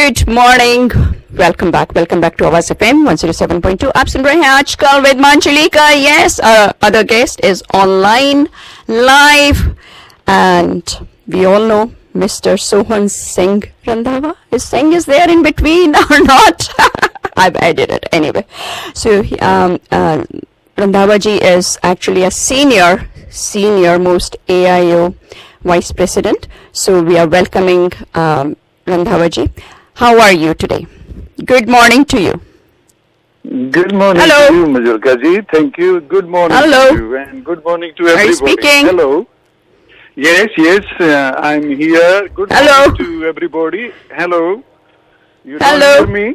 Good morning. Welcome back to Awaaz FM 107.2. आप सुन रहे हैं आजकल with Manjulika. Yes, our other guest is online, live, and we all know Mr. Sohan Singh Randhawa. His Singh is there in between or not? I've added it anyway. So Randhawa ji is actually a senior most AIO Vice President. So we are welcoming Randhawa ji. How are you today? Good morning to you. Good morning Hello. to you, Majorka ji. Thank you. Good morning Hello. to you and good morning to everybody. Are you speaking? Hello. Yes, I'm here. Good Hello. morning to everybody. Hello. You don't Hello. hear me?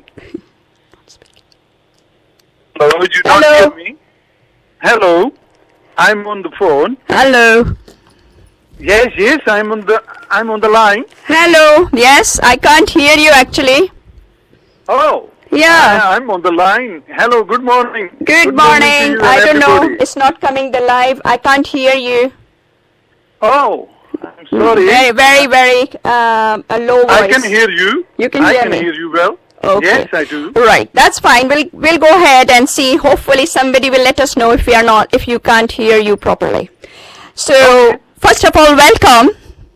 Hello, you don't Hello. hear me? Hello. I'm on the phone. Hello. Yes, I'm on the line. Hello. Yes, I can't hear you actually. Oh. Yeah. I'm on the line. Hello, good morning. Good to morning. you I and don't know. everybody. It's not coming the live. I can't hear you. Oh, I'm sorry. Very a low voice. I can hear you. You can I hear can me. hear you well. Okay. Yes, I do. Right. That's fine. We'll go ahead and see. Hopefully somebody will let us know if you can't hear you properly. So Okay. first of all, welcome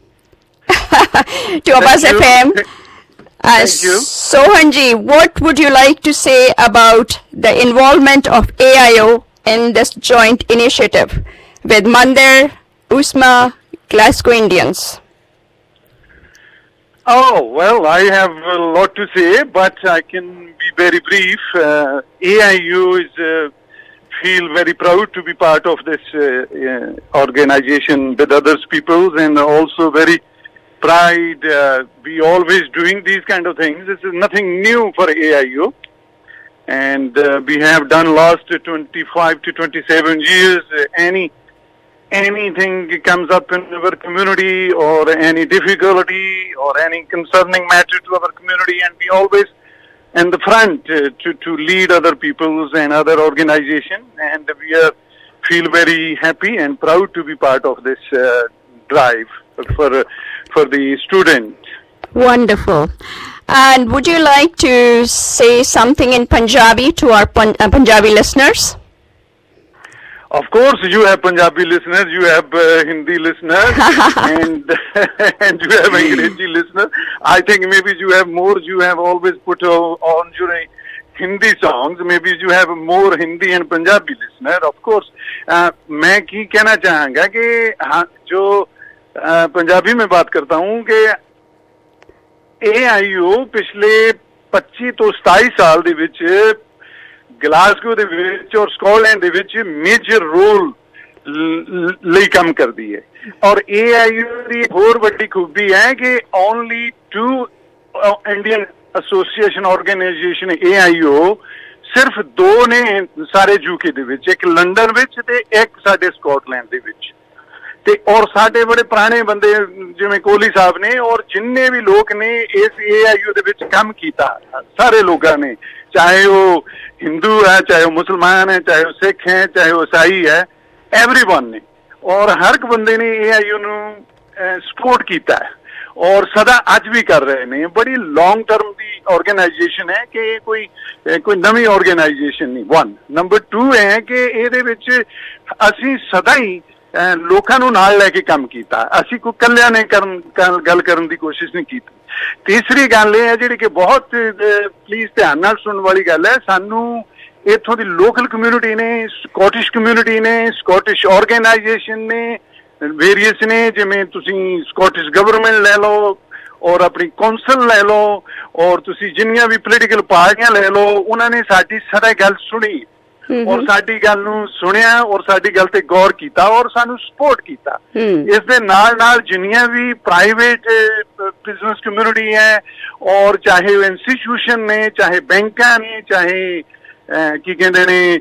to Awaaz you. FM. Thank you. Sohanji, what would you like to say about the involvement of AIO in this joint initiative with Mandir, USMA, Glasgow Indians? Oh, well, I have a lot to say, but I can be very brief. AIU feel very proud to be part of this organization with others peoples, and also very pride. We always doing these kind of things. This is nothing new for AIU. And we have done last 25 to 27 years, anything comes up in our community or any difficulty or any concerning matter to our community, and we always in the front to lead other peoples and other organizations, and we feel very happy and proud to be part of this drive for the student. Wonderful. And would you like to say something in Punjabi to our Punjabi listeners? Of course, you have Punjabi listeners, you have Hindi listeners, and you have Angrezi listeners. I think maybe you have more. You have always put on your Hindi songs. Maybe you have more Hindi and Punjabi listener. Of course, मैं की कहना चाहूँगा कि हाँ जो पंजाबी में बात करता हूँ कि AIO ਪਿਛਲੇ 25 ਤੋਂ 27 ਸਾਲ ਦੇ ਵਿੱਚ ਗਲਾਸਗੋ ਦੇ ਵਿੱਚ ਔਰ ਸਕਾਟਲੈਂਡ ਦੇ ਵਿੱਚ ਮੇਜਰ ਰੋਲ ਲਈ ਕੰਮ ਕਰਦੀ ਹੈ ਔਰ AIO ਦੀ ਹੋਰ ਵੱਡੀ ਖੂਬੀ ਹੈ ਕਿ only 2 Indian association organisation AIO ਸਿਰਫ 2 ਨੇ ਸਾਰੇ UK ਦੇ ਵਿੱਚ ਇੱਕ ਲੰਡਨ ਵਿੱਚ ਤੇ ਇੱਕ ਸਾਡੇ ਸਕਾਟਲੈਂਡ ਦੇ ਵਿੱਚ ਤੇ ਔਰ ਸਾਡੇ ਬੜੇ ਪੁਰਾਣੇ ਬੰਦੇ ਜਿਵੇਂ ਕੋਹਲੀ ਸਾਹਿਬ ਨੇ ਔਰ ਜਿੰਨੇ ਵੀ ਲੋਕ ਨੇ ਇਸ AIO ਦੇ ਵਿੱਚ ਕੰਮ ਕੀਤਾ ਸਾਰੇ ਲੋਕਾਂ ਨੇ ਚਾਹੇ ਉਹ हिंदू है चाहे वो मुसलमान है चाहे वो सिख है चाहे वो ईसाई है एवरीवन ने और हर एक बंदे ने AIO ਨੂੰ ਸਪੋਰਟ ਕੀਤਾ ਹੈ ਔਰ ਸਦਾ ਅੱਜ ਵੀ ਕਰ ਰਹੇ ਨੇ ਬੜੀ ਲੌਂਗ ਟਰਮ ਦੀ ਆਰਗੇਨਾਈਜੇਸ਼ਨ ਹੈ ਕਿ ਕੋਈ ਨਵੀਂ ਆਰਗੇਨਾਈਜੇਸ਼ਨ ਨਹੀਂ 1 ਨੰਬਰ 2 ਹੈ ਕਿ ਇਹਦੇ ਵਿੱਚ ਅਸੀਂ ਸਦਾ ਹੀ ਲੋਕਾਂ ਨੂੰ ਨਾਲ ਲੈ ਕੇ ਕੰਮ ਕੀਤਾ ਅਸੀਂ ਕੋਈ ਇਕੱਲਿਆਂ ਨੇ ਗੱਲ ਕਰਨ ਦੀ ਕੋਸ਼ਿਸ਼ ਨਹੀਂ ਕੀਤੀ ਤੀਸਰੀ ਗੱਲ ਇਹ ਹੈ ਜਿਹੜੀ ਕਿ ਬਹੁਤ ਪਲੀਜ਼ ਧਿਆਨ ਨਾਲ ਸੁਣਨ ਵਾਲੀ ਗੱਲ ਹੈ ਸਾਨੂੰ ਇੱਥੋਂ ਦੀ ਲੋਕਲ ਕਮਿਊਨਿਟੀ ਨੇ ਸਕਾਟਿਸ਼ ਕਮਿਊਨਿਟੀ ਨੇ ਸਕਾਟਿਸ਼ ਆਰਗੇਨਾਈਜੇਸ਼ਨ ਨੇ ਵੇਰੀਅਸ ਨੇ ਜਿਵੇਂ ਤੁਸੀਂ ਸਕਾਟਿਸ਼ ਗਵਰਨਮੈਂਟ ਲੈ ਲਓ ਔਰ ਆਪਣੀ ਕੌਂਸਲ ਲੈ ਲਓ ਔਰ ਤੁਸੀਂ ਜਿੰਨੀਆਂ ਵੀ ਪੋਲੀਟੀਕਲ ਪਾਰਟੀਆਂ ਲੈ ਲਓ ਉਹਨਾਂ ਨੇ ਸਾਡੀ ਸਦਾ ਗੱਲ ਸੁਣੀ ਔਰ ਸਾਡੀ ਗੱਲ ਨੂੰ ਸੁਣਿਆ ਔਰ ਸਾਡੀ ਗੱਲ ਤੇ ਗੌਰ ਕੀਤਾ ਔਰ ਸਾਨੂੰ ਸਪੋਰਟ ਕੀਤਾ ਇਸ ਦੇ ਨਾਲ ਜਿੰਨੀਆਂ ਵੀ ਪ੍ਰਾਈਵੇਟ ਬਿਜ਼ਨਸ ਕਮਿਊਨਿਟੀ ਹੈ ਔਰ ਚਾਹੇ ਇੰਸਟੀਟਿਊਸ਼ਨ ਨੇ ਚਾਹੇ ਬੈਂਕਾਂ ਨੇ ਚਾਹੇ ਕੀ ਕਹਿੰਦੇ ਨੇ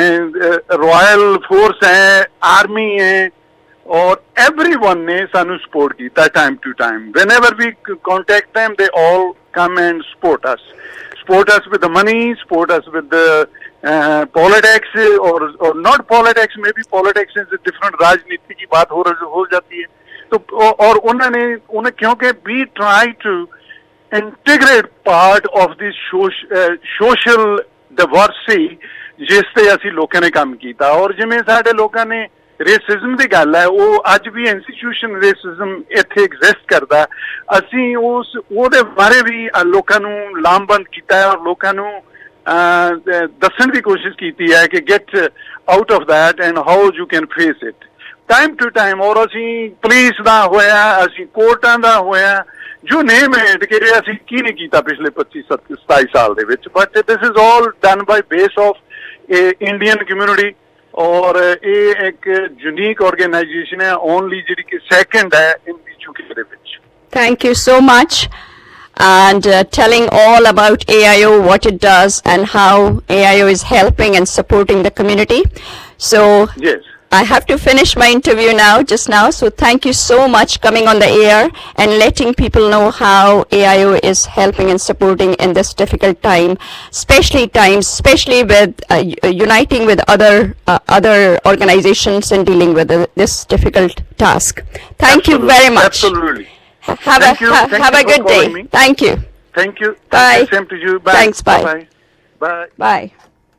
ਰਾਇਲ ਫੋਰਸ ਹੈ ਆਰਮੀ ਹੈ ਔਰ everyone ਨੇ ਸਾਨੂੰ ਸਪੋਰਟ ਕੀਤਾ time to time whenever we contact them they all come and support us with the money support us with the politics or not politics maybe politics is a different राजनीति की बात हो जाती है तो और उन्हें क्योंकि we try to integrate part of the social diversity ਜਿਸ ਤੇ ਅਸੀਂ ਲੋਕਾਂ ਨੇ ਕੰਮ ਕੀਤਾ। ਔਰ ਜਿਵੇਂ ਸਾਡੇ ਲੋਕਾਂ ਨੇ ਰੇਸਿਜ਼ਮ ਦੀ ਗੱਲ ਹੈ, ਉਹ ਅੱਜ ਵੀ ਇੰਸਟੀਟਿਊਸ਼ਨ ਰੇਸਿਜ਼ਮ ਇੱਥੇ ਐਗਜ਼ਿਸਟ ਕਰਦਾ। ਅਸੀਂ ਉਹਦੇ ਬਾਰੇ ਵੀ ਲੋਕਾਂ ਨੂੰ ਲਾਮਬੰਦ ਕੀਤਾ ਹੈ ਔਰ ਲੋਕਾਂ ਨੂੰ ਦੱਸਣ ਦੀ ਕੋਸ਼ਿਸ਼ ਕੀਤੀ ਹੈ ਕਿ get out of that and how you can face it time to time. ਔਰ ਅਸੀਂ ਪੁਲਿਸ ਦਾ ਹੋਇਆ, ਅਸੀਂ ਕੋਰਟਾਂ ਦਾ ਹੋਇਆ, ਜੋ ਨੇਮ ਇਟ ਕਿ ਅਸੀਂ ਕੀ ਨਹੀਂ ਕੀਤਾ ਪਿਛਲੇ 25-27 ਸਾਲ ਦੇ ਵਿੱਚ। But this is all done by base of Indian community. ਔਰ ਇਹ ਇੱਕ ਯੂਨੀਕ ਆਰਗੇਨਾਈਜੇਸ਼ਨ ਹੈ, ਓਨਲੀ ਜਿਹੜੀ ਕਿ ਸੈਕਿੰਡ ਹੈ ਇਨ ਦੀ ਯੂਕੇ ਦੇ ਵਿੱਚ। Thank you so much. And telling all about AIO, what it does and how AIO is helping and supporting the community. So yes, I have to finish my interview just now. So thank you so much coming on the air and letting people know how AIO is helping and supporting in this difficult time, especially with uniting with other organizations and dealing with this difficult task. Thank you very much. Absolutely. Have a good day. Thank you. Thank you. Bye. Same to you. Bye. Thanks. Bye. Bye. Bye. Bye.